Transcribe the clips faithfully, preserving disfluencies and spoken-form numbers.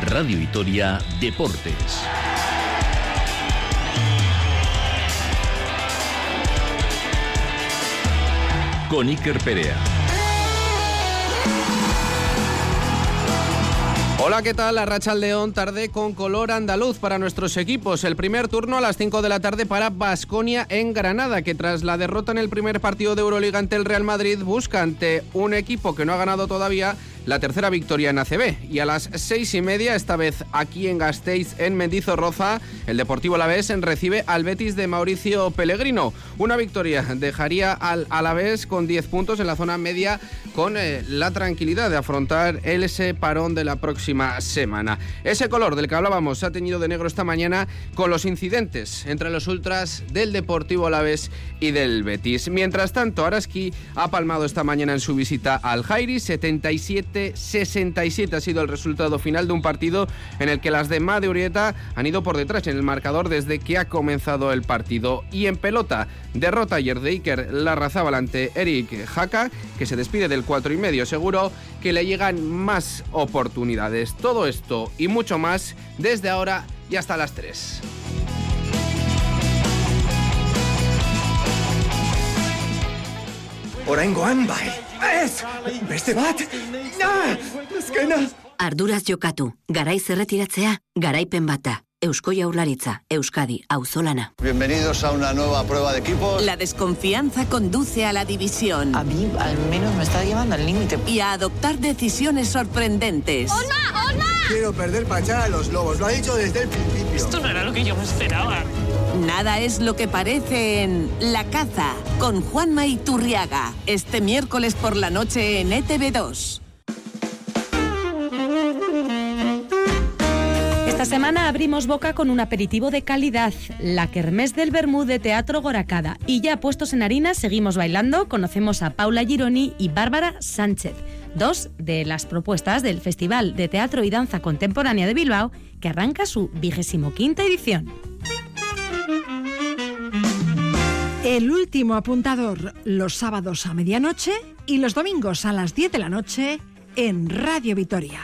Radio Vitoria Deportes. Con Iker Perea. Hola, ¿qué tal? Arratsaldeon, tarde con color andaluz para nuestros equipos. El primer turno a las cinco de la tarde para Baskonia en Granada, que tras la derrota en el primer partido de Euroliga ante el Real Madrid busca ante un equipo que no ha ganado todavía la tercera victoria en A C B. Y a las seis y media, esta vez aquí en Gasteiz, en Mendizorroza, el Deportivo Alavés recibe al Betis de Mauricio Pellegrino. Una victoria dejaría al Alavés con diez puntos en la zona media, con eh, la tranquilidad de afrontar el ese parón de la próxima semana. Ese color del que hablábamos se ha teñido de negro esta mañana con los incidentes entre los ultras del Deportivo Alavés y del Betis. Mientras tanto, Araski ha palmado esta mañana en su visita al Jairi. setenta y siete sesenta y siete ha sido el resultado final de un partido en el que las de Made Urieta han ido por detrás en el marcador desde que ha comenzado el partido. Y en pelota, derrota ayer de Iker Larrazábal ante Eric Jaca, que se despide del cuatro y medio. Seguro que le llegan más oportunidades. Todo esto y mucho más desde ahora y hasta las tres. Oraingoan bai. Ez! Beste bat! Ah! Azkena! Arduraz jokatu. Garaiz erretiratzea, garaipen bata. Eusko Jaurlaritza, Euskadi, auzolana. Bienvenidos a una nueva prueba de equipos. La desconfianza conduce a la división. A mí, al menos, me está llevando al límite. Y a adoptar decisiones sorprendentes. ¡Olma! ¡Olma! Quiero perder para echar a los lobos. Lo ha dicho desde el principio. Esto no era lo que yo me esperaba. Nada es lo que parece en La Caza, con Juanma Iturriaga. Este miércoles por la noche en E T V dos. Esta semana abrimos boca con un aperitivo de calidad, la Kermés del Bermú de Teatro Goracada. Y ya puestos en harina, seguimos bailando. Conocemos a Paula Gironi y Bárbara Sánchez, dos de las propuestas del Festival de Teatro y Danza Contemporánea de Bilbao, que arranca su vigésimo quinta edición. El último apuntador, los sábados a medianoche y los domingos a las diez de la noche en Radio Vitoria.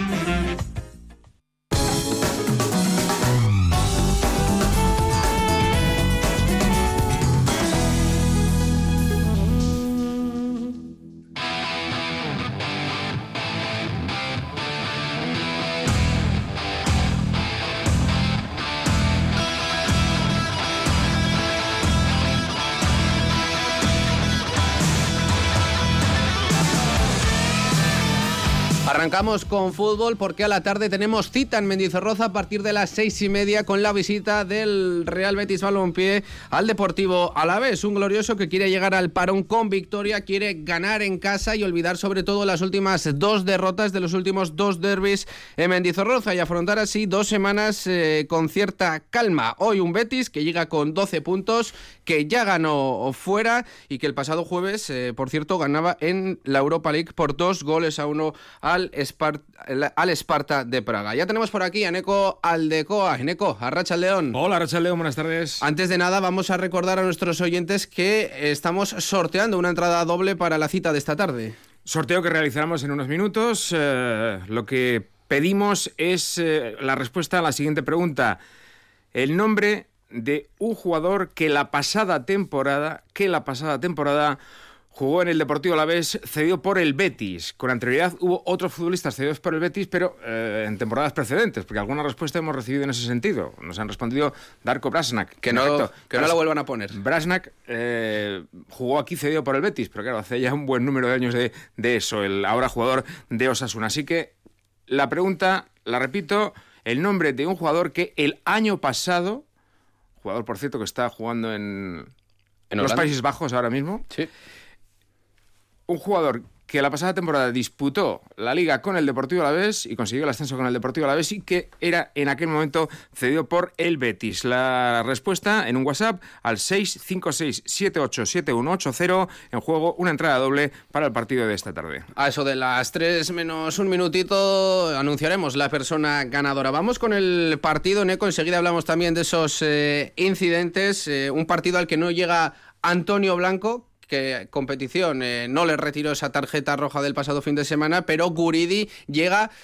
Arrancamos con fútbol porque a la tarde tenemos cita en Mendizorroza a partir de las seis y media con la visita del Real Betis Balompié al Deportivo Alavés. Un glorioso que quiere llegar al parón con victoria, quiere ganar en casa y olvidar sobre todo las últimas dos derrotas de los últimos dos derbis en Mendizorroza y afrontar así dos semanas eh, con cierta calma. Hoy un Betis que llega con doce puntos, que ya ganó fuera y que el pasado jueves, eh, por cierto, ganaba en la Europa League por dos goles a uno al Esparta, al Esparta de Praga. Ya tenemos por aquí a Neko Aldecoa. Neko, arratsaldeon. Hola, arratsaldeon, buenas tardes. Antes de nada, vamos a recordar a nuestros oyentes que estamos sorteando una entrada doble para la cita de esta tarde. Sorteo que realizaremos en unos minutos. Eh, lo que pedimos es eh, la respuesta a la siguiente pregunta. El nombre de un jugador que la pasada temporada, que la pasada temporada jugó en el Deportivo Alavés, cedido por el Betis. Con anterioridad hubo otros futbolistas cedidos por el Betis, pero eh, en temporadas precedentes, porque alguna respuesta hemos recibido en ese sentido. Nos han respondido Darko Brasnak. Que no, Correcto. que Bras- no la vuelvan a poner. Brasnak eh, jugó aquí cedido por el Betis, pero claro, hace ya un buen número de años de, de eso, el ahora jugador de Osasuna. Así que la pregunta, la repito, el nombre de un jugador que el año pasado, jugador por cierto que está jugando en, en los Países Bajos ahora mismo, sí. Un jugador que la pasada temporada disputó la Liga con el Deportivo Alavés y consiguió el ascenso con el Deportivo Alavés y que era en aquel momento cedido por el Betis. La respuesta en un WhatsApp al seis cinco seis siete ocho siete uno ocho cero. En juego una entrada doble para el partido de esta tarde. A eso de las tres menos un minutito anunciaremos la persona ganadora. Vamos con el partido, Neko. Enseguida hablamos también de esos eh, incidentes. Eh, un partido al que no llega Antonio Blanco, que competición eh, no le retiró esa tarjeta roja del pasado fin de semana, pero Guridi llega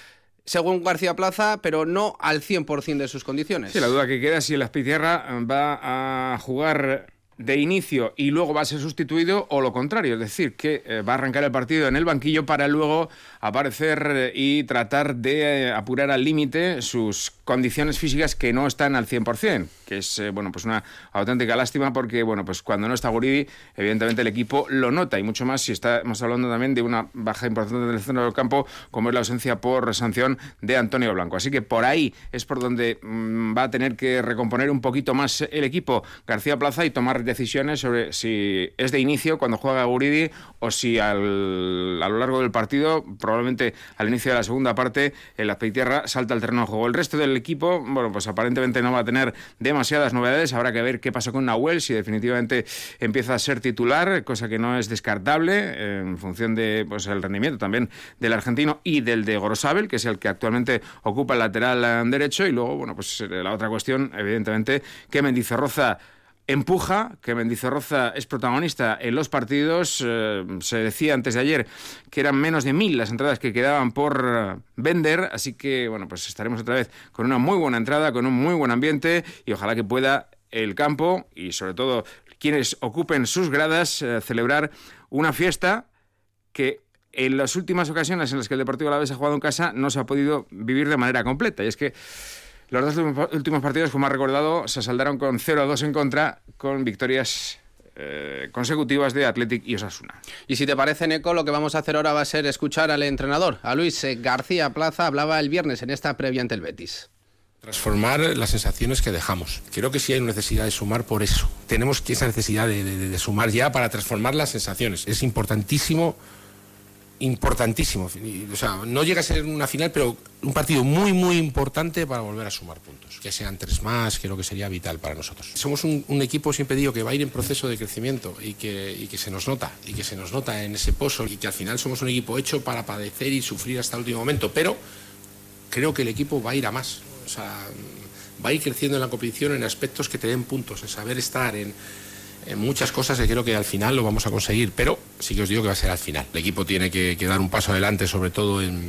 según García Plaza, pero no al cien por ciento de sus condiciones. Sí, la duda que queda es si el Azpeitia va a jugar de inicio y luego va a ser sustituido, o lo contrario, es decir, que eh, va a arrancar el partido en el banquillo para luego aparecer eh, y tratar de eh, apurar al límite sus condiciones físicas que no están al cien por ciento, que es eh, bueno, pues una auténtica lástima, porque bueno, pues cuando no está Guridi, evidentemente el equipo lo nota, y mucho más si estamos hablando también de una baja importante del centro del campo, como es la ausencia por sanción de Antonio Blanco. Así que por ahí es por donde mmm, va a tener que recomponer un poquito más el equipo García Plaza y tomar decisiones sobre si es de inicio cuando juega Guridi, o si al, a lo largo del partido, probablemente al inicio de la segunda parte, el Azpeitia salta al terreno de juego. El resto del equipo, bueno, pues aparentemente no va a tener demasiadas novedades. Habrá que ver qué pasa con Nahuel, si definitivamente empieza a ser titular, cosa que no es descartable en función de pues el rendimiento también del argentino y del de Gorosabel, que es el que actualmente ocupa el lateral derecho. Y luego, bueno, pues la otra cuestión, evidentemente, que Mendizorroza empuja, que Mendizorroza es protagonista en los partidos. Eh, se decía antes de ayer que eran menos de mil las entradas que quedaban por uh, vender, así que bueno, pues estaremos otra vez con una muy buena entrada, con un muy buen ambiente, y ojalá que pueda el campo y sobre todo quienes ocupen sus gradas eh, celebrar una fiesta que en las últimas ocasiones en las que el Deportivo Alavés ha jugado en casa no se ha podido vivir de manera completa, y es que los dos últimos partidos, como ha recordado, se saldaron con cero a dos en contra, con victorias eh, consecutivas de Athletic y Osasuna. Y si te parece, Neco, lo que vamos a hacer ahora va a ser escuchar al entrenador, a Luis García Plaza. Hablaba el viernes en esta previa ante el Betis. Transformar las sensaciones que dejamos. Creo que sí hay necesidad de sumar por eso. Tenemos esa necesidad de, de, de sumar ya para transformar las sensaciones. Es importantísimo, importantísimo. O sea, no llega a ser una final, pero un partido muy, muy importante para volver a sumar puntos. Que sean tres más, creo que sería vital para nosotros. Somos un, un equipo, siempre digo, que va a ir en proceso de crecimiento y que, y que se nos nota, y que se nos nota en ese pozo, y que al final somos un equipo hecho para padecer y sufrir hasta el último momento, pero creo que el equipo va a ir a más. O sea, va a ir creciendo en la competición en aspectos que te den puntos, en saber estar, en, en muchas cosas que creo que al final lo vamos a conseguir, pero sí que os digo que va a ser al final. El equipo tiene que, que dar un paso adelante, sobre todo en,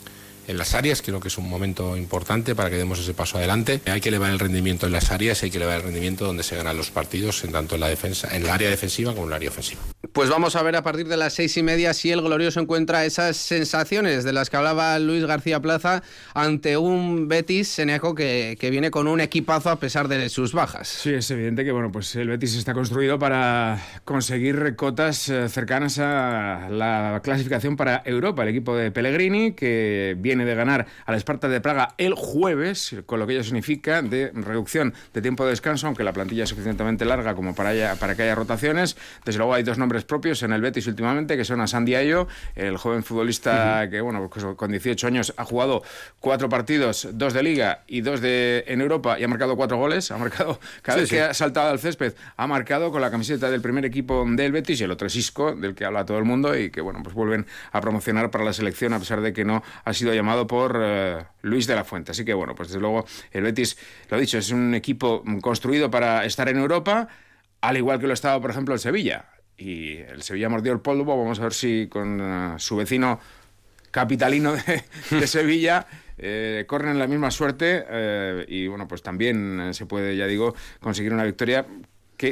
en las áreas. Creo que es un momento importante para que demos ese paso adelante. Hay que elevar el rendimiento en las áreas, hay que elevar el rendimiento donde se ganan los partidos, en tanto en la defensa, en el área defensiva como en el área ofensiva. Pues vamos a ver a partir de las seis y media si el glorioso encuentra esas sensaciones de las que hablaba Luis García Plaza ante un Betis, Eneco, que, que viene con un equipazo a pesar de sus bajas. Sí, es evidente que bueno, pues el Betis está construido para conseguir cotas eh, cercanas a la clasificación para Europa. El equipo de Pellegrini, que viene de ganar al Sparta de Praga el jueves, con lo que ello significa de reducción de tiempo de descanso, aunque la plantilla es suficientemente larga como para, haya, para que haya rotaciones. Desde luego hay dos nombres propios en el Betis últimamente, que son Asán Diallo, el joven futbolista uh-huh. que bueno, pues con dieciocho años ha jugado cuatro partidos, dos de Liga y dos de en Europa, y ha marcado cuatro goles. Ha marcado, cada sí, vez sí. que ha saltado al césped, ha marcado con la camiseta del primer equipo del Betis, y el otro es Isco, del que habla todo el mundo, y que bueno, pues vuelven a promocionar para la selección, a pesar de que no ha sido llamado por uh, Luis de la Fuente. Así que bueno, pues desde luego el Betis, lo he dicho, es un equipo construido para estar en Europa, al igual que lo estaba, por ejemplo, el Sevilla. Y el Sevilla mordió el polvo. Vamos a ver si con uh, su vecino capitalino de, de Sevilla eh, corren la misma suerte eh, y bueno, pues también eh, se puede, ya digo, conseguir una victoria que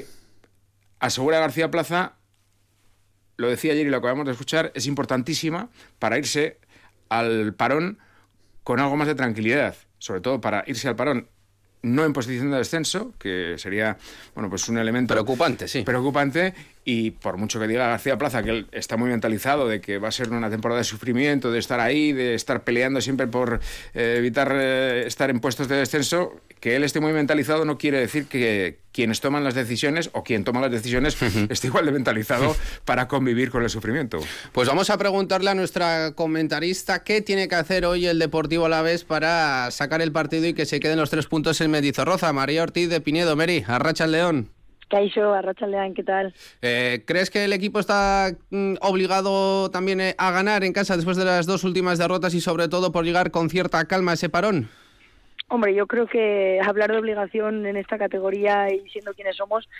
asegura García Plaza. Lo decía ayer y lo acabamos de escuchar, es importantísima para irse al parón con algo más de tranquilidad, sobre todo para irse al parón no en posición de descenso, que sería bueno, pues un elemento preocupante, sí. Preocupante, y por mucho que diga García Plaza que él está muy mentalizado de que va a ser una temporada de sufrimiento, de estar ahí, de estar peleando siempre por eh, evitar eh, estar en puestos de descenso, que él esté muy mentalizado no quiere decir que quienes toman las decisiones o quien toma las decisiones esté igual de mentalizado para convivir con el sufrimiento. Pues vamos a preguntarle a nuestra comentarista qué tiene que hacer hoy el Deportivo Alavés para sacar el partido y que se queden los tres puntos en Mendizorroza. María Ortiz de Pinedo. Meri, arratsaldeon. Caixo, arratsaldean, ¿qué tal? Eh, ¿Crees que el equipo está mm, obligado también eh, a ganar en casa después de las dos últimas derrotas y sobre todo por llegar con cierta calma a ese parón? Hombre, yo creo que hablar de obligación en esta categoría y siendo quienes somos,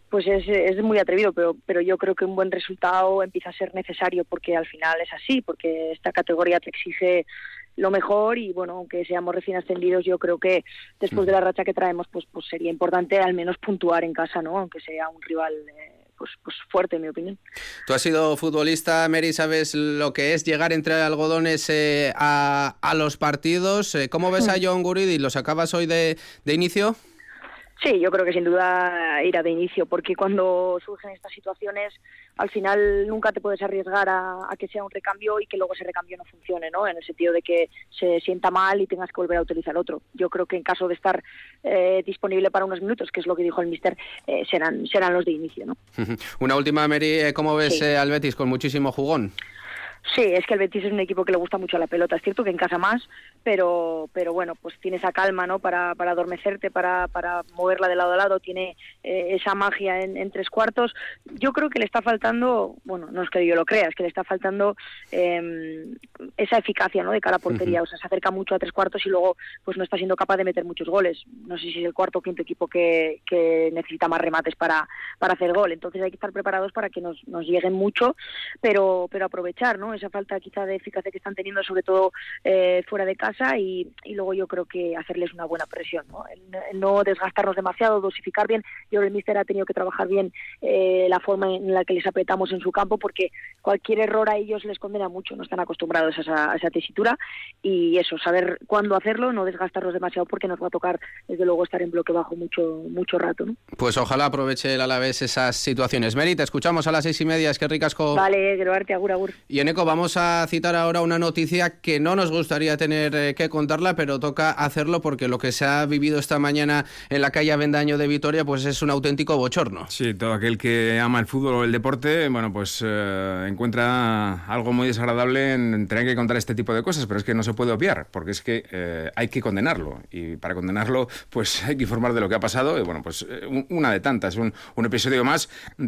pues es, es muy atrevido, pero, pero yo creo que un buen resultado empieza a ser necesario, porque al final es así, porque esta categoría te exige lo mejor y bueno, aunque seamos recién ascendidos, yo creo que después de la racha que traemos, pues pues sería importante al menos puntuar en casa, ¿no? Aunque sea un rival eh, pues pues fuerte, en mi opinión. Tú has sido futbolista, Mary, ¿sabes lo que es llegar entre algodones eh, a, a los partidos? ¿Cómo ves a Jon Guridi? ¿Lo sacabas hoy de, de inicio? Sí, yo creo que sin duda irá de inicio, porque cuando surgen estas situaciones, al final nunca te puedes arriesgar a, a que sea un recambio y que luego ese recambio no funcione, ¿no? En el sentido de que se sienta mal y tengas que volver a utilizar otro. Yo creo que en caso de estar eh, disponible para unos minutos, que es lo que dijo el míster, eh, serán serán los de inicio, ¿no? Una última, Mary, ¿cómo ves sí. eh, al Betis con muchísimo jugón? Sí, es que el Betis es un equipo que le gusta mucho la pelota, es cierto que en casa más, pero pero bueno, pues tiene esa calma, ¿no? Para para adormecerte, para para moverla de lado a lado, tiene eh, esa magia en, en tres cuartos. Yo creo que le está faltando, bueno, no es que yo lo crea, es que le está faltando eh, esa eficacia, ¿no? De cara a portería, uh-huh. O sea, se acerca mucho a tres cuartos y luego pues no está siendo capaz de meter muchos goles. No sé si es el cuarto o quinto equipo que, que necesita más remates para para hacer gol, entonces hay que estar preparados para que nos nos lleguen mucho, pero pero aprovechar, ¿no? Esa falta quizá de eficacia que están teniendo, sobre todo eh, fuera de casa, y, y luego yo creo que hacerles una buena presión, ¿no? El, el no desgastarnos demasiado, dosificar bien. Yo creo que el míster ha tenido que trabajar bien eh, la forma en la que les apretamos en su campo, porque cualquier error a ellos les condena mucho, no están acostumbrados a esa, a esa tesitura, y eso, saber cuándo hacerlo, no desgastarnos demasiado, porque nos va a tocar desde luego estar en bloque bajo mucho mucho rato, ¿no? Pues ojalá aproveche el Alavés esas situaciones. Mary, te escuchamos a las seis y media, es que ricasco. Vale, Geroarte, agur, agur. Y Eneco, vamos a citar ahora una noticia que no nos gustaría tener eh, que contarla, pero toca hacerlo porque lo que se ha vivido esta mañana en la calle Avendaño de Vitoria pues es un auténtico bochorno. Sí, todo aquel que ama el fútbol o el deporte, bueno, pues eh, encuentra algo muy desagradable en tener que contar este tipo de cosas, pero es que no se puede obviar, porque es que eh, hay que condenarlo, y para condenarlo pues hay que informar de lo que ha pasado, y bueno, pues eh, una de tantas, un, un episodio más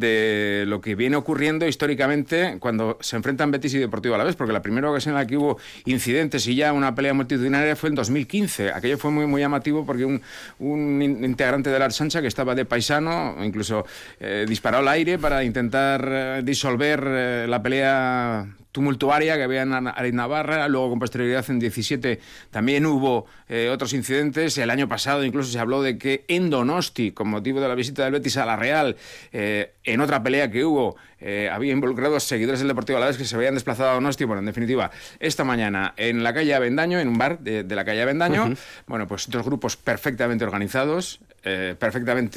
de lo que viene ocurriendo históricamente cuando se enfrentan Betis y Deportivo Alavés, porque la primera ocasión en la que hubo incidentes y ya una pelea multitudinaria fue en dos mil quince. Aquello fue muy muy llamativo porque un, un integrante de la Arsancha que estaba de paisano incluso eh, disparó al aire para intentar eh, disolver eh, la pelea tumultuaria que había en Aritz Navarra. Luego, con posterioridad, en diecisiete también hubo eh, otros incidentes. El año pasado incluso se habló de que en Donosti, con motivo de la visita del Betis a la Real, eh, en otra pelea que hubo, eh, había involucrados seguidores del Deportivo Alavés que se habían desplazado a Donosti. Bueno, en definitiva, esta mañana en la calle Avendaño, en un bar de, de la calle Avendaño, uh-huh. bueno, pues dos grupos perfectamente organizados, eh, perfectamente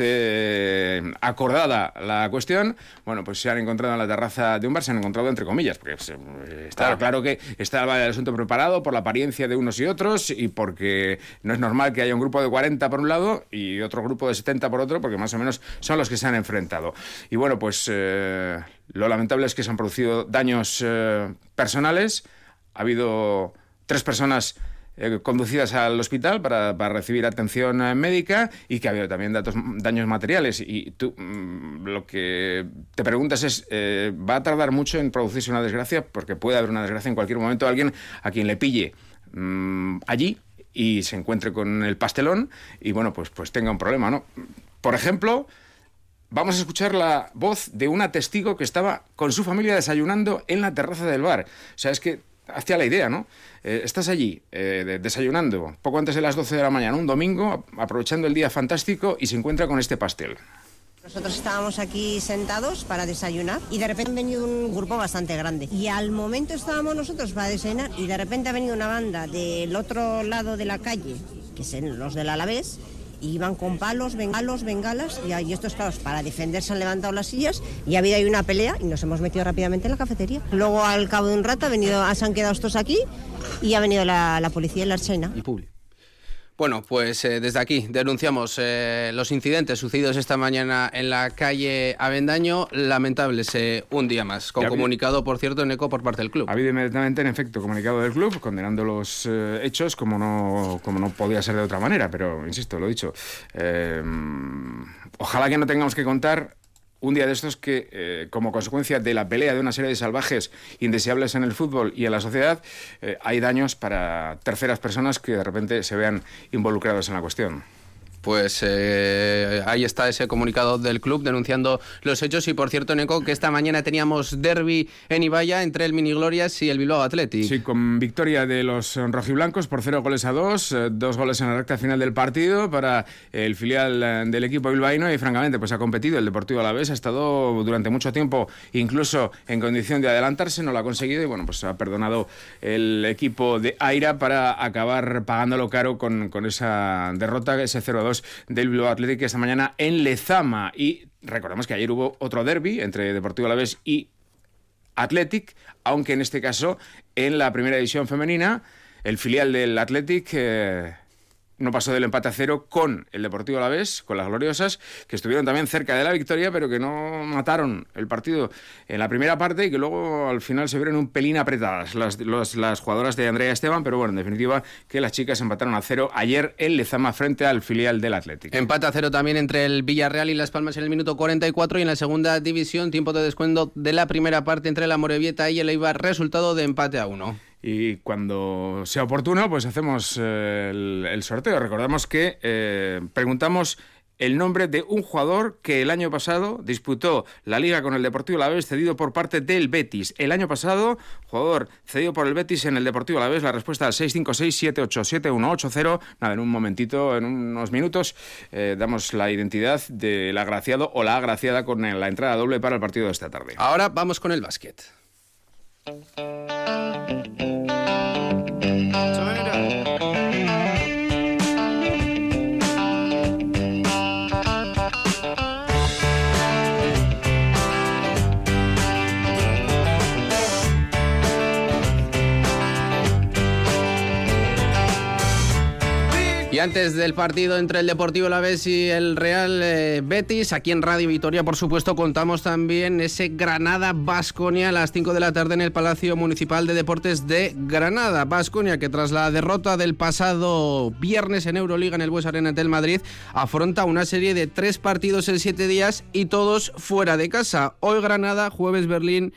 eh, acordada la cuestión, bueno, pues se han encontrado en la terraza de un bar, se han encontrado entre comillas, porque se, está claro. claro que estaba el asunto preparado por la apariencia de unos y otros, y porque no es normal que haya un grupo de cuarenta por un lado y otro grupo de setenta por otro, porque más o menos son los que se han enfrentado. Y bueno, pues eh, lo lamentable es que se han producido daños eh, personales. Ha habido tres personas Eh, conducidas al hospital para, para recibir atención eh, médica, y que ha habido también datos, daños materiales. Y tú mmm, lo que te preguntas es, eh, ¿va a tardar mucho en producirse una desgracia? Porque puede haber una desgracia en cualquier momento, alguien a quien le pille mmm, allí y se encuentre con el pastelón y bueno, pues, pues tenga un problema, ¿no? Por ejemplo, vamos a escuchar la voz de una testigo que estaba con su familia desayunando en la terraza del bar. O sea, es que hazte la idea, ¿no? Eh, estás allí eh, de, desayunando poco antes de las doce de la mañana, un domingo, aprovechando el día fantástico, y se encuentra con este pastel. Nosotros estábamos aquí sentados para desayunar y de repente ha venido un grupo bastante grande. Y al momento estábamos nosotros para desayunar y de repente ha venido una banda del otro lado de la calle, que son los del Alavés, y iban con palos, bengalos, bengalas, y, y estos, claro, para defenderse han levantado las sillas y ha habido ahí una pelea y nos hemos metido rápidamente en la cafetería. Luego, al cabo de un rato, ha venido, se han quedado estos aquí y ha venido la, la policía y la Archena. Y público. Bueno, pues eh, desde aquí denunciamos eh, los incidentes sucedidos esta mañana en la calle Avendaño, lamentables eh, un día más, con comunicado, por cierto, en eco por parte del club. Ha habido inmediatamente, en efecto, comunicado del club, condenando los eh, hechos como no, como no podía ser de otra manera, pero, insisto, lo he dicho, eh, ojalá que no tengamos que contar un día de estos que, eh, como consecuencia de la pelea de una serie de salvajes indeseables en el fútbol y en la sociedad, eh, hay daños para terceras personas que de repente se vean involucrados en la cuestión. Pues eh, ahí está ese comunicado del club denunciando los hechos. Y por cierto, Neco, que esta mañana teníamos derbi en Ibaya entre el Miniglorias y el Bilbao Athletic. Sí, con victoria de los rojiblancos por cero goles a dos, dos goles en la recta final del partido para el filial del equipo bilbaíno y francamente pues ha competido el Deportivo Alavés, ha estado durante mucho tiempo incluso en condición de adelantarse, no lo ha conseguido y bueno, pues ha perdonado el equipo de Aira para acabar pagándolo caro con, con esa derrota, ese cero a dos del Bilbao Athletic esta mañana en Lezama. Y recordemos que ayer hubo otro derbi entre Deportivo Alavés y Athletic, aunque en este caso en la primera división femenina el filial del Athletic eh, no pasó del empate a cero con el Deportivo Alavés, con las gloriosas, que estuvieron también cerca de la victoria, pero que no mataron el partido en la primera parte y que luego al final se vieron un pelín apretadas las, las, las jugadoras de Andrea Esteban, pero bueno, en definitiva que las chicas empataron a cero ayer en Lezama frente al filial del Athletic. Empate a cero también entre el Villarreal y Las Palmas en el minuto cuarenta y cuatro y en la segunda división, tiempo de descuento de la primera parte entre la Amorebieta y el Eibar, resultado de empate a uno. Y cuando sea oportuno, pues hacemos eh, el, el sorteo. Recordamos que eh, preguntamos el nombre de un jugador que el año pasado disputó la Liga con el Deportivo Alavés, cedido por parte del Betis. El año pasado, jugador cedido por el Betis en el Deportivo Alavés. La respuesta al seis cinco seis, siete ocho siete, uno ocho cero. Nada, en un momentito, en unos minutos, eh, damos la identidad del agraciado o la agraciada con la entrada doble para el partido de esta tarde. Ahora vamos con el básquet. Y antes del partido entre el Deportivo Alavés y el Real eh, Betis, aquí en Radio Vitoria, por supuesto, contamos también ese Granada-Baskonia a las cinco de la tarde en el Palacio Municipal de Deportes de Granada. Baskonia, que tras la derrota del pasado viernes en Euroliga en el Bues Arena del Madrid, afronta una serie de tres partidos en siete días y todos fuera de casa. Hoy Granada, jueves Berlín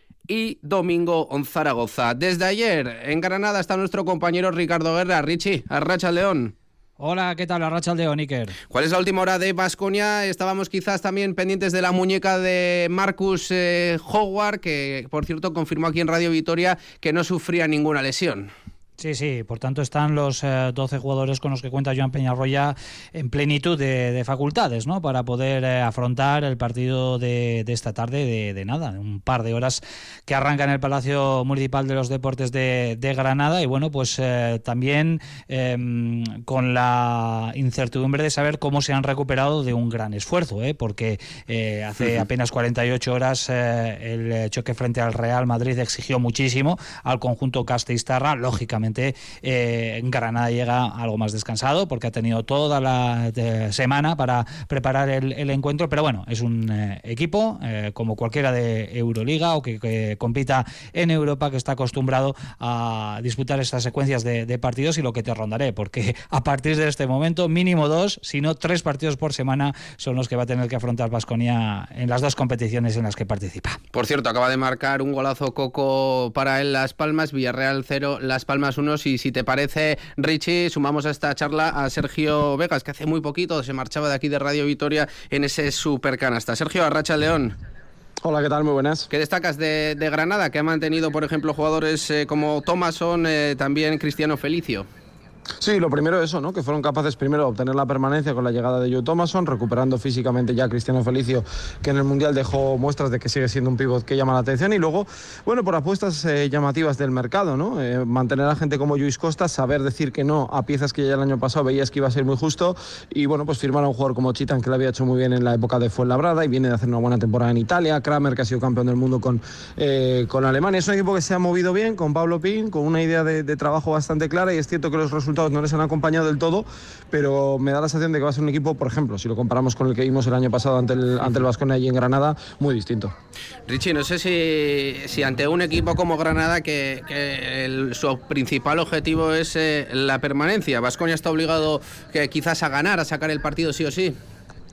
y domingo en Zaragoza. Desde ayer en Granada está nuestro compañero Ricardo Guerra. Richie, arratsaldeon. Hola, ¿qué tal? Arratsaldeon, Iker. ¿Cuál es la última hora de Baskonia? Estábamos quizás también pendientes de la muñeca de Marcus eh, Howard, que por cierto confirmó aquí en Radio Vitoria que no sufría ninguna lesión. Sí, sí, por tanto están los eh, doce jugadores con los que cuenta Joan Peñarroya en plenitud de, de facultades, ¿no? Para poder eh, afrontar el partido de, de esta tarde, de, de nada, un par de horas que arranca en el Palacio Municipal de los Deportes de, de Granada. Y bueno, pues eh, también eh, con la incertidumbre de saber cómo se han recuperado de un gran esfuerzo, ¿eh? Porque eh, hace apenas cuarenta y ocho horas eh, el choque frente al Real Madrid exigió muchísimo al conjunto castellistarra, lógicamente. Eh, Granada llega algo más descansado porque ha tenido toda la de, semana para preparar el, el encuentro, pero bueno, es un eh, equipo eh, como cualquiera de Euroliga o que, que compita en Europa, que está acostumbrado a disputar estas secuencias de, de partidos, y lo que te rondaré, porque a partir de este momento mínimo dos, si no tres partidos por semana son los que va a tener que afrontar Baskonia en las dos competiciones en las que participa. Por cierto, acaba de marcar un golazo Coco para él Las Palmas, Villarreal cero, Las Palmas uno. Y si te parece, Richie, sumamos a esta charla a Sergio Vegas, que hace muy poquito se marchaba de aquí de Radio Vitoria en ese supercanasta. Sergio, arratsaldeon. Hola, ¿qué tal? Muy buenas. ¿Qué destacas de, de Granada, que ha mantenido, por ejemplo, jugadores eh, como Thomason, eh, también Cristiano Felicio? Sí, lo primero eso, ¿no? Que fueron capaces primero de obtener la permanencia con la llegada de Joe Thomason, recuperando físicamente ya a Cristiano Felicio, que en el Mundial dejó muestras de que sigue siendo un pívot que llama la atención, y luego, bueno, por apuestas eh, llamativas del mercado, ¿no? Eh, mantener a gente como Lluís Costa, saber decir que no a piezas que ya el año pasado veías que iba a ser muy justo, y bueno, pues firmar a un jugador como Chitan, que lo había hecho muy bien en la época de Fuenlabrada y viene de hacer una buena temporada en Italia, Kramer, que ha sido campeón del mundo con, eh, con Alemania. Es un equipo que se ha movido bien, con Pablo Pin, con una idea de, de trabajo bastante clara, y es cierto que los resultados no les han acompañado del todo, pero me da la sensación de que va a ser un equipo, por ejemplo, si lo comparamos con el que vimos el año pasado ante el, ante el Baskonia allí en Granada, muy distinto. Richie, no sé si, si ante un equipo como Granada, que, que el, su principal objetivo es eh, la permanencia, Baskonia está obligado que quizás a ganar, a sacar el partido sí o sí.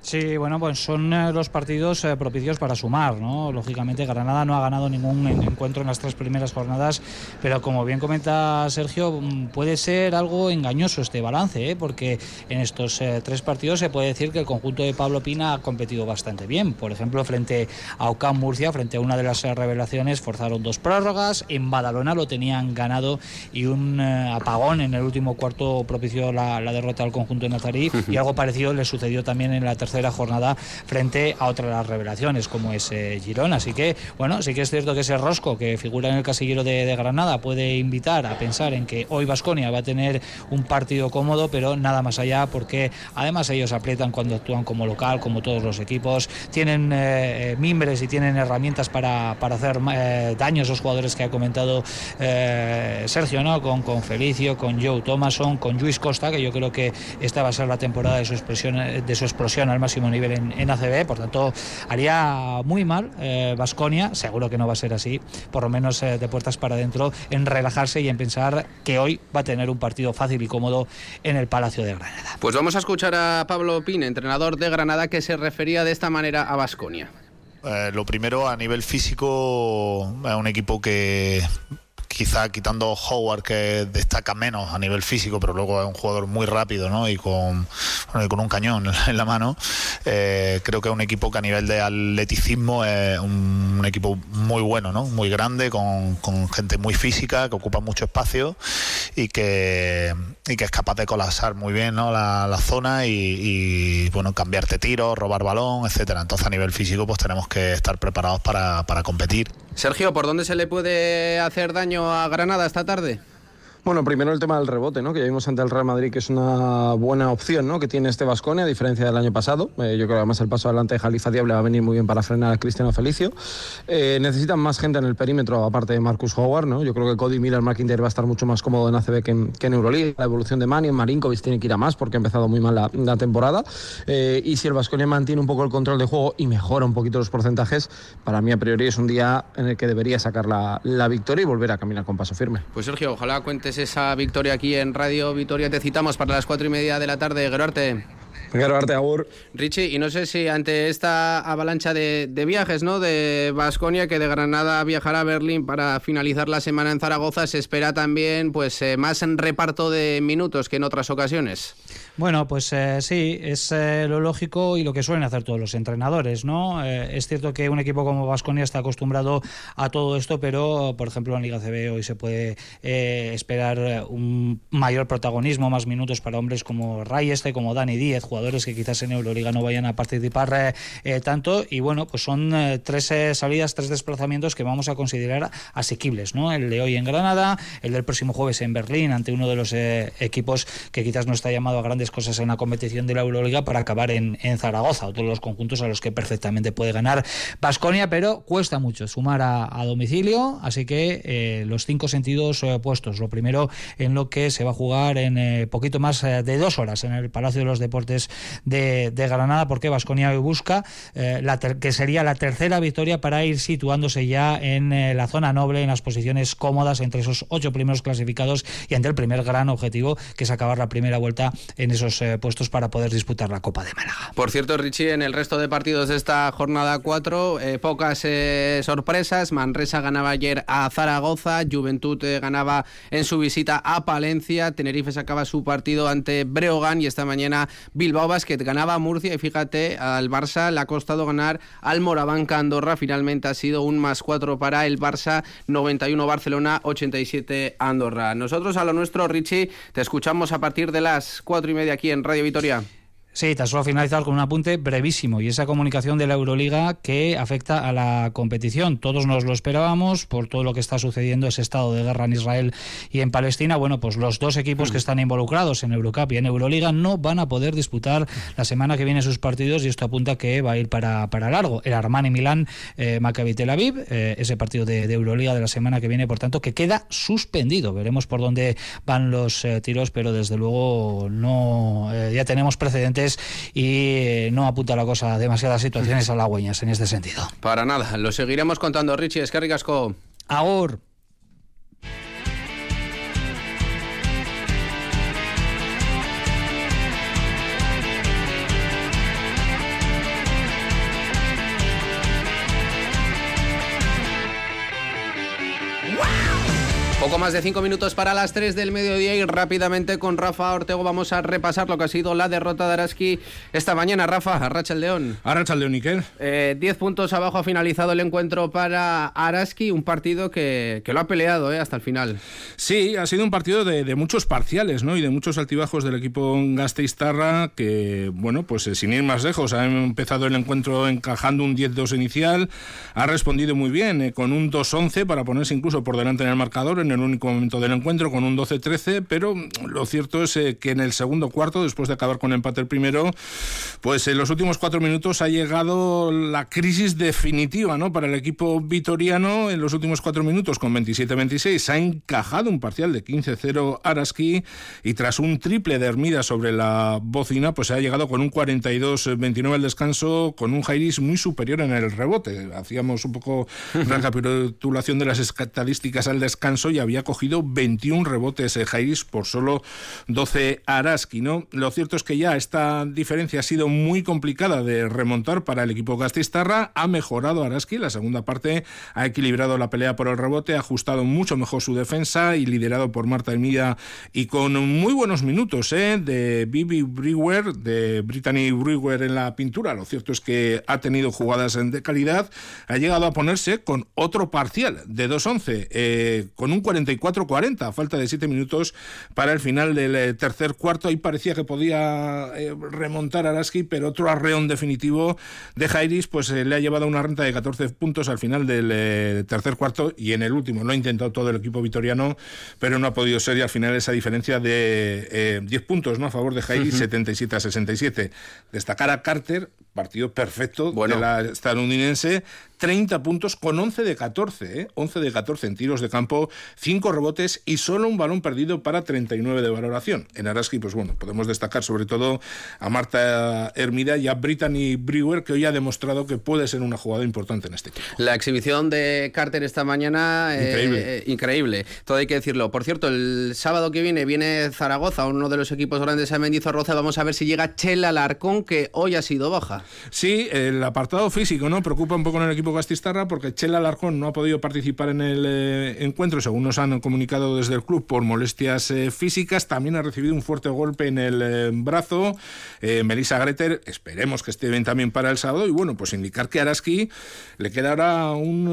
Sí, bueno, pues son eh, los partidos eh, propicios para sumar, ¿no? Lógicamente Granada no ha ganado ningún en, encuentro en las tres primeras jornadas, pero como bien comenta Sergio, puede ser algo engañoso este balance, ¿eh? Porque en estos eh, tres partidos se puede decir que el conjunto de Pablo Pina ha competido bastante bien. Por ejemplo, frente a U C A M Murcia, frente a una de las eh, revelaciones, forzaron dos prórrogas, en Badalona lo tenían ganado y un eh, apagón en el último cuarto propició la, la derrota al conjunto de Nazarí, uh-huh. y algo parecido le sucedió también en la tercera jornada frente a otra de las revelaciones como es eh, Girona. Así que bueno, sí que es cierto que ese rosco que figura en el casillero de, de Granada puede invitar a pensar en que hoy Baskonia va a tener un partido cómodo, pero nada más allá, porque además ellos aprietan cuando actúan como local, como todos los equipos, tienen eh, mimbres y tienen herramientas para, para hacer eh, daño a esos jugadores que ha comentado eh, Sergio, ¿no? Con, con Felicio, con Joe Thomason, con Luis Costa, que yo creo que esta va a ser la temporada de su expresión, de su explosión al máximo nivel en, en A C B, por tanto haría muy mal Baskonia, eh, seguro que no va a ser así, por lo menos eh, de puertas para adentro, en relajarse y en pensar que hoy va a tener un partido fácil y cómodo en el Palacio de Granada. Pues vamos a escuchar a Pablo Pina, entrenador de Granada, que se refería de esta manera a Baskonia. Eh, lo primero, a nivel físico, es un equipo que quizá quitando Howard, que destaca menos a nivel físico, pero luego es un jugador muy rápido, ¿no? Y con, bueno, y con un cañón en la mano. Eh, creo que es un equipo que a nivel de atleticismo es un, un equipo muy bueno, ¿no? Muy grande, con, con gente muy física, que ocupa mucho espacio y que, y que es capaz de colapsar muy bien, ¿no? la, la zona y, y bueno, cambiarte tiros, robar balón, etcétera. Entonces a nivel físico pues tenemos que estar preparados para, para competir. Sergio, ¿por dónde se le puede hacer daño a Granada esta tarde? Bueno, primero el tema del rebote, ¿no? Que ya vimos ante el Real Madrid que es una buena opción, ¿no? Que tiene este Baskonia, a diferencia del año pasado. Eh, yo creo que además el paso adelante de Jalifa Diable va a venir muy bien para frenar a Cristiano Felicio. Eh, necesitan más gente en el perímetro, aparte de Marcus Howard, ¿no? Yo creo que Cody Miller, McIntyre va a estar mucho más cómodo en A C B que en, que en Euroliga. La evolución de Manion, Marinkovic tiene que ir a más porque ha empezado muy mal la, la temporada. Eh, y si el Baskonia mantiene un poco el control de juego y mejora un poquito los porcentajes, para mí a priori es un día en el que debería sacar la, la victoria y volver a caminar con paso firme. Pues Sergio, ojalá cuentes esa victoria aquí en Radio Vitoria. Te citamos para las cuatro y media de la tarde. Geroarte. Geroarte, agur. Richie, y no sé si ante esta avalancha de, de viajes, ¿no? De Baskonia, que de Granada viajará a Berlín para finalizar la semana en Zaragoza, se espera también pues eh, más en reparto de minutos que en otras ocasiones. Bueno, pues eh, sí, es eh, lo lógico y lo que suelen hacer todos los entrenadores, ¿no? Eh, es cierto que un equipo como Baskonia está acostumbrado a todo esto, pero, por ejemplo, en Liga C B hoy se puede eh, esperar un mayor protagonismo, más minutos para hombres como Rayeste, como Dani Díez, jugadores que quizás en Euroliga no vayan a participar eh, eh, tanto, y bueno, pues son eh, tres eh, salidas, tres desplazamientos que vamos a considerar asequibles, ¿no? El de hoy en Granada, el del próximo jueves en Berlín, ante uno de los eh, equipos que quizás no está llamado a grandes cosas en la competición de la Euroliga, para acabar en, en Zaragoza, otro de los conjuntos a los que perfectamente puede ganar Baskonia, pero cuesta mucho sumar a, a domicilio, así que eh, los cinco sentidos eh, puestos. Lo primero, en lo que se va a jugar en eh, poquito más eh, de dos horas en el Palacio de los Deportes de, de Granada, porque Baskonia hoy busca eh, la ter- que sería la tercera victoria para ir situándose ya en eh, la zona noble, en las posiciones cómodas entre esos ocho primeros clasificados, y ante el primer gran objetivo, que es acabar la primera vuelta en esos eh, puestos para poder disputar la Copa de Málaga. Por cierto, Richie, en el resto de partidos de esta jornada cuatro, eh, pocas eh, sorpresas. Manresa ganaba ayer a Zaragoza, Juventud eh, ganaba en su visita a Palencia, Tenerife sacaba su partido ante Breogán, y esta mañana Bilbao Basket ganaba a Murcia, y fíjate, al Barça le ha costado ganar al Morabanca Andorra. Finalmente ha sido un más cuatro para el Barça, noventa y uno Barcelona, ochenta y siete Andorra. Nosotros a lo nuestro, Richie, te escuchamos a partir de las cuatro y media aquí en Radio Vitoria. Sí, tan solo finalizar con un apunte brevísimo, y esa comunicación de la Euroliga que afecta a la competición. Todos nos lo esperábamos por todo lo que está sucediendo, ese estado de guerra en Israel y en Palestina. Bueno, pues los dos equipos que están involucrados en Eurocup y en Euroliga no van a poder disputar la semana que viene sus partidos, y esto apunta que va a ir para, para largo. El Armani Milán, eh, Maccabi Tel Aviv, eh, ese partido de, de Euroliga de la semana que viene, por tanto, que queda suspendido. Veremos por dónde van los eh, tiros, pero desde luego no eh, ya tenemos precedentes y no apunta la cosa a demasiadas situaciones halagüeñas en este sentido. Para nada, lo seguiremos contando, Richie. Eskerrik asko. Agur. Poco más de cinco minutos para las tres del mediodía y rápidamente con Rafa Ortego vamos a repasar lo que ha sido la derrota de Araski esta mañana. Rafa, Arratsaldeon. Arratsaldeon, Iker. Eh, diez puntos abajo ha finalizado el encuentro para Araski, un partido que, que lo ha peleado eh, hasta el final. Sí, ha sido un partido de, de muchos parciales, ¿no? Y de muchos altibajos del equipo gasteiztarra que, bueno, pues eh, sin ir más lejos, ha empezado el encuentro encajando un diez dos inicial, ha respondido muy bien eh, con un dos once para ponerse incluso por delante en el marcador en el único momento del encuentro con un doce trece, pero lo cierto es eh, que en el segundo cuarto, después de acabar con empate el primero, pues en los últimos cuatro minutos ha llegado la crisis definitiva, ¿no? Para el equipo vitoriano. En los últimos cuatro minutos, con veintisiete veintiséis, ha encajado un parcial de quince cero Araski y tras un triple de Hermida sobre la bocina, pues ha llegado con un cuarenta y dos veintinueve al descanso, con un Jairis muy superior en el rebote. Hacíamos un poco recapitulación de las estadísticas al descanso y había cogido veintiún rebotes eh, Jairis por solo doce Araski, ¿no? Lo cierto es que ya esta diferencia ha sido muy complicada de remontar para el equipo gasteiztarra. Ha mejorado Araski, la segunda parte ha equilibrado la pelea por el rebote, ha ajustado mucho mejor su defensa y liderado por Marta Hermida y con muy buenos minutos eh, de Bibi Brewer, de Brittany Brewer en la pintura. Lo cierto es que ha tenido jugadas de calidad, ha llegado a ponerse con otro parcial de dos once, eh, con un cuarenta y cuatro cuarenta, a falta de siete minutos para el final del eh, tercer cuarto. Ahí parecía que podía eh, remontar Araski, pero otro arreón definitivo de Jairis pues eh, le ha llevado a una renta de catorce puntos al final del eh, tercer cuarto, y en el último lo ha intentado todo el equipo vitoriano, pero no ha podido ser, y al final esa diferencia de eh, diez puntos, ¿no?, a favor de Jairis, uh-huh. setenta y siete a sesenta y siete. Destacar a Carter, partido perfecto bueno. de la estadounidense, treinta puntos con once de catorce, ¿eh? once de catorce en tiros de campo, cinco rebotes y solo un balón perdido para treinta y nueve de valoración. En Araski, pues bueno, podemos destacar sobre todo a Marta Hermida y a Brittany Brewer, que hoy ha demostrado que puede ser una jugada importante en este equipo. La exhibición de Carter esta mañana, increíble. Eh, increíble, todo hay que decirlo. Por cierto, el sábado que viene viene Zaragoza, uno de los equipos grandes a Mendizorroza. Vamos a ver si llega Chela Alarcón, que hoy ha sido baja. Sí, el apartado físico, ¿no?, preocupa un poco en el equipo gasteiztarra, porque Chela Alarcón no ha podido participar en el eh, encuentro, según nos han comunicado desde el club, por molestias eh, físicas. También ha recibido un fuerte golpe en el eh, brazo. Eh, Melissa Greter, esperemos que esté bien también para el sábado. Y bueno, pues indicar que a Araski le quedará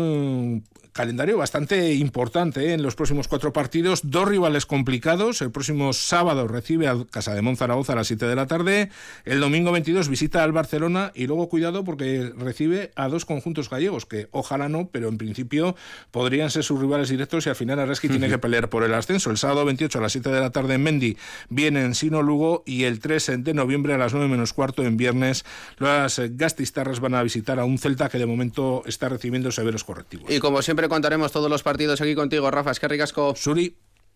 un Uh, calendario bastante importante ¿eh? en los próximos cuatro partidos, dos rivales complicados. El próximo sábado recibe a Casademont Zaragoza a las siete de la tarde, el domingo veintidós visita al Barcelona y luego cuidado porque recibe a dos conjuntos gallegos que ojalá no, pero en principio podrían ser sus rivales directos, y al final Araski uh-huh. tiene que pelear por el ascenso. El sábado veintiocho a las siete de la tarde en Mendi viene en Sino Lugo, y el tres de noviembre a las nueve menos cuarto en viernes las gasteiztarras van a visitar a un Celta que de momento está recibiendo severos correctivos. Y como siempre contaremos todos los partidos aquí contigo, Rafa. Es que ricasco. Suri.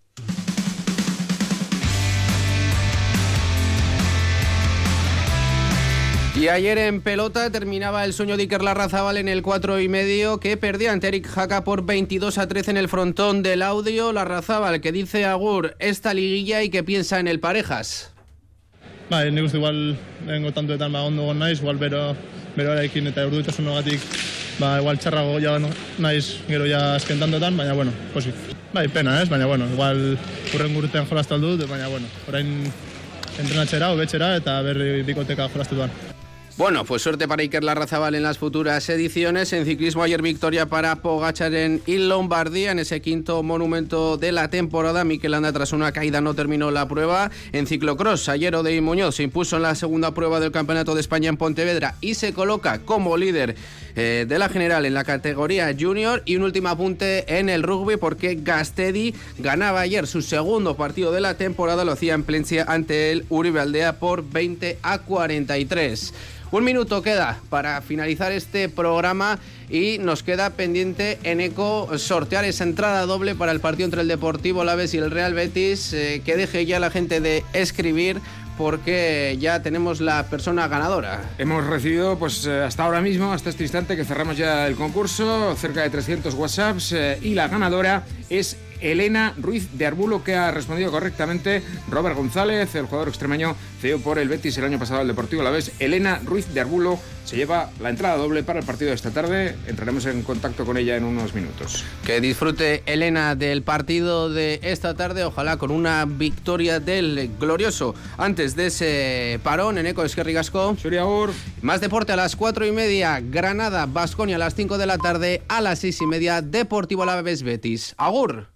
Y ayer en pelota terminaba el sueño de Iker Larrazábal en el cuatro y medio, que perdía ante Eric Jaca por veintidós a trece en el frontón del Audio. Larrazábal, que dice agur esta liguilla y que piensa en el Parejas. Bai, nik uste igual lehengo tantoetan ba, ondo gon naiz, igual bero, beroarekin eta urduritasunagatik ba, igual txarrago ja naiz gero ja azken tantoetan, baina bueno, posik. Bai, pena ez, baina bueno, igual urren urtean jolaztu aldut, baina bueno, orain entrenatxera, hobetxera eta berri bikoteka jolaztu duan. Bueno, pues suerte para Iker Larrazábal en las futuras ediciones. En ciclismo ayer victoria para Pogačar en Il Lombardía, en ese quinto monumento de la temporada. Mikel Landa, tras una caída, no terminó la prueba. En ciclocross, ayer Odey Muñoz se impuso en la segunda prueba del Campeonato de España en Pontevedra y se coloca como líder eh, de la general en la categoría junior. Y un último apunte en el rugby, porque Gastedi ganaba ayer su segundo partido de la temporada, lo hacía en Plencia ante el Uribe Aldea por veinte a cuarenta y tres. Un minuto queda para finalizar este programa y nos queda pendiente, Eneco, sortear esa entrada doble para el partido entre el Deportivo Alavés y el Real Betis. Eh, que deje ya la gente de escribir, porque ya tenemos la persona ganadora. Hemos recibido, pues hasta ahora mismo, hasta este instante que cerramos ya el concurso, cerca de trescientos WhatsApps, eh, y la ganadora es Elena Ruiz de Arbulo, que ha respondido correctamente. Robert González, el jugador extremeño, cedido por el Betis el año pasado al Deportivo Alavés. Elena Ruiz de Arbulo se lleva la entrada doble para el partido de esta tarde. Entraremos en contacto con ella en unos minutos. Que disfrute Elena del partido de esta tarde, ojalá con una victoria del glorioso. Antes de ese parón, en Eco Esquerri Asko. Más deporte a las cuatro y media, Granada, Baskonia a las cinco de la tarde, a las seis y media, Deportivo Alavés Betis. Agur.